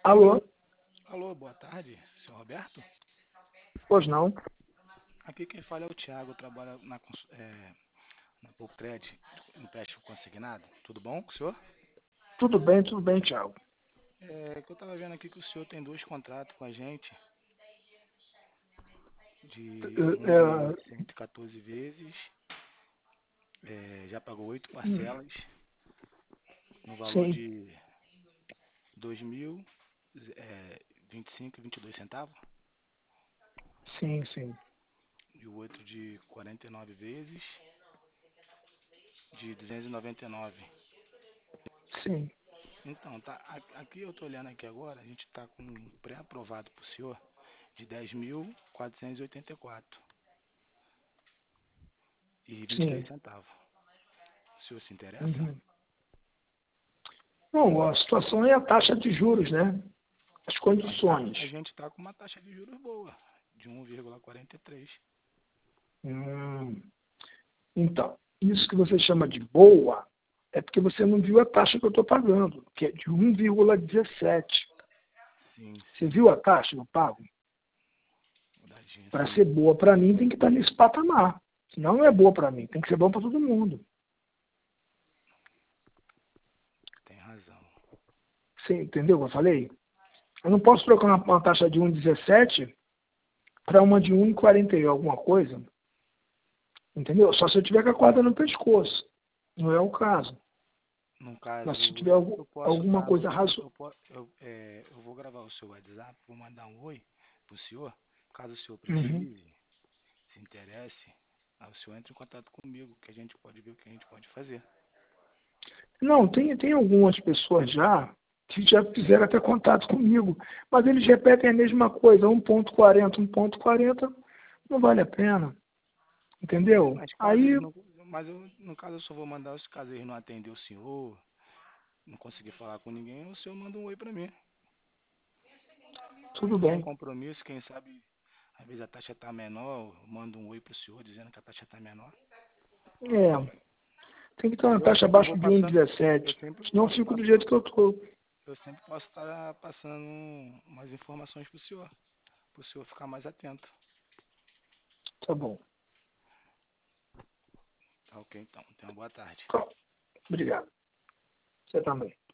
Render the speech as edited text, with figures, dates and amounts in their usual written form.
Alô? Alô, boa tarde, senhor Roberto. Pois não. Aqui quem fala é o Thiago, eu trabalho na Pulcred, empréstimo consignado. Tudo bom com o senhor? Tudo bem, Thiago. Que eu estava vendo aqui que o senhor tem dois contratos com a gente, um de É, 114 vezes, já pagou 8 é, parcelas, no valor sim, de 2.000, 25 e 22 centavos, sim, sim, e o outro de 49 vezes, de 299. sim. Então, tá, aqui eu tô olhando aqui agora, a gente tá com um pré-aprovado pro senhor de 10.484,23 Sim. centavos. O senhor se interessa? Uhum. Bom, a situação é a taxa de juros, né? As condições. A gente tá com uma taxa de juros boa, de 1,43. Hum, Então, isso que você chama de boa é porque você não viu a taxa que eu estou pagando, que é de 1,17. Sim, Você sim, viu a taxa que eu pago? verdade, Para sim, ser boa para mim, tem que estar nesse patamar. Senão não é boa para mim, tem que ser bom para todo mundo. tem razão. Você entendeu o que eu falei? Eu não posso trocar uma taxa de 1,17 para uma de 1,40 e alguma coisa, entendeu? Só se eu tiver com a corda no pescoço. Não é o caso. No Mas se caso, tiver eu posso alguma estar, coisa razoável. eu vou gravar o seu WhatsApp, vou mandar um oi pro senhor, caso o senhor Uhum. precise, se interesse, aí o senhor entra em contato comigo, que a gente pode ver o que a gente pode fazer. Não, tem algumas pessoas já que já fizeram até contato comigo, mas eles repetem a mesma coisa, 1,40, 1,40, não vale a pena, entendeu? Mas caso Aí, eles não. Mas eu, no caso eu só vou mandar os caso eles não atender o senhor, não conseguir falar com ninguém, o senhor manda um oi pra mim. tudo Sem bem. compromisso, quem sabe, às vezes a taxa tá menor, eu mando um oi pro senhor dizendo que a taxa tá menor. É, tem que ter uma Entendeu? taxa Eu vou abaixo de passando, 1,17, eu sempre senão eu posso fico do passar, jeito que eu estou. eu sempre posso estar passando umas informações pro senhor ficar mais atento. Tá bom. Tá ok então. Tenha uma boa tarde. Tá. Obrigado. Você também.